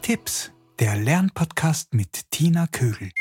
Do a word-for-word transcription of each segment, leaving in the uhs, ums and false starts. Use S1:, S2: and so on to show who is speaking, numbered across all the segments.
S1: Tipps, der Lernpodcast mit Tina Kögel.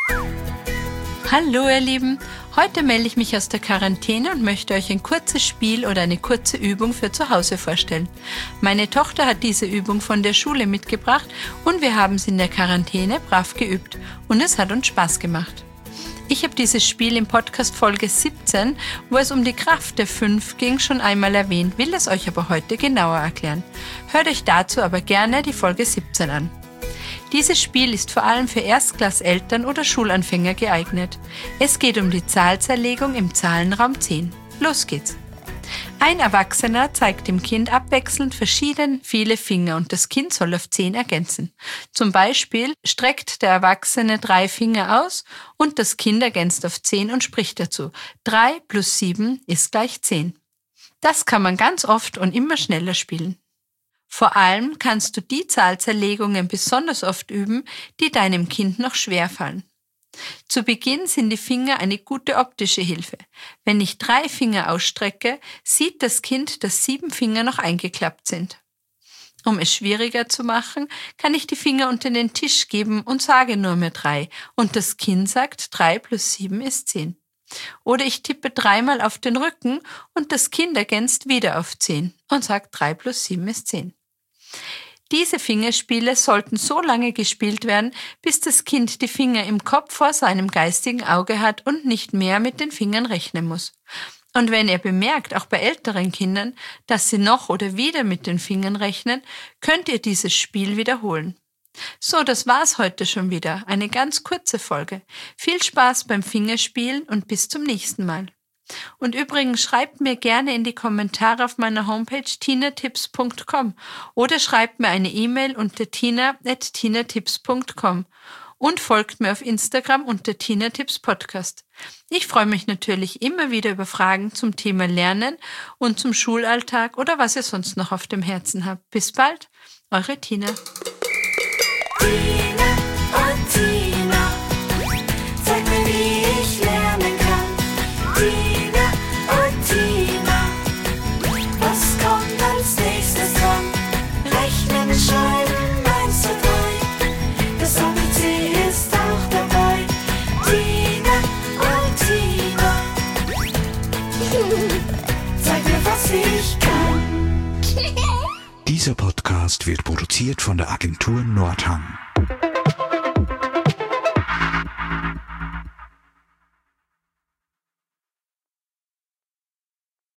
S2: Hallo ihr Lieben, heute melde ich mich aus der Quarantäne und möchte euch ein kurzes Spiel oder eine kurze Übung für zu Hause vorstellen. Meine Tochter hat diese Übung von der Schule mitgebracht und wir haben sie in der Quarantäne brav geübt und es hat uns Spaß gemacht. Ich habe dieses Spiel im Podcast Folge siebzehn, wo es um die Kraft der fünf ging, schon einmal erwähnt, will es euch aber heute genauer erklären. Hört euch dazu aber gerne die Folge siebzehn an. Dieses Spiel ist vor allem für Erstklasseltern oder Schulanfänger geeignet. Es geht um die Zahlzerlegung im Zahlenraum zehn. Los geht's! Ein Erwachsener zeigt dem Kind abwechselnd verschieden viele Finger und das Kind soll auf zehn ergänzen. Zum Beispiel streckt der Erwachsene drei Finger aus und das Kind ergänzt auf zehn und spricht dazu: drei plus sieben ist gleich zehn. Das kann man ganz oft und immer schneller spielen. Vor allem kannst du die Zahlzerlegungen besonders oft üben, die deinem Kind noch schwerfallen. Zu Beginn sind die Finger eine gute optische Hilfe. Wenn ich drei Finger ausstrecke, sieht das Kind, dass sieben Finger noch eingeklappt sind. Um es schwieriger zu machen, kann ich die Finger unter den Tisch geben und sage nur mehr drei und das Kind sagt, drei plus sieben ist zehn. Oder ich tippe dreimal auf den Rücken und das Kind ergänzt wieder auf zehn und sagt, drei plus sieben ist zehn. Diese Fingerspiele sollten so lange gespielt werden, bis das Kind die Finger im Kopf vor seinem geistigen Auge hat und nicht mehr mit den Fingern rechnen muss. Und wenn ihr bemerkt, auch bei älteren Kindern, dass sie noch oder wieder mit den Fingern rechnen, könnt ihr dieses Spiel wiederholen. So, das war's heute schon wieder. Eine ganz kurze Folge. Viel Spaß beim Fingerspielen und bis zum nächsten Mal. Und übrigens schreibt mir gerne in die Kommentare auf meiner Homepage tina tipps punkt com oder schreibt mir eine E-Mail unter tina at tina tipps punkt com und folgt mir auf Instagram unter Tina Tipps Podcast. Ich freue mich natürlich immer wieder über Fragen zum Thema Lernen und zum Schulalltag oder was ihr sonst noch auf dem Herzen habt. Bis bald, eure Tina.
S3: Tina und Tina, zeig mir, wie ich lernen kann. Tina und Tina, was kommt als nächstes dran? Rechnen, schreiben, eins, zwei, drei, das A B C ist auch dabei. Tina und Tina, zeig mir, was ich kann.
S1: Dieser Podcast wird produziert von der Agentur Nordhang.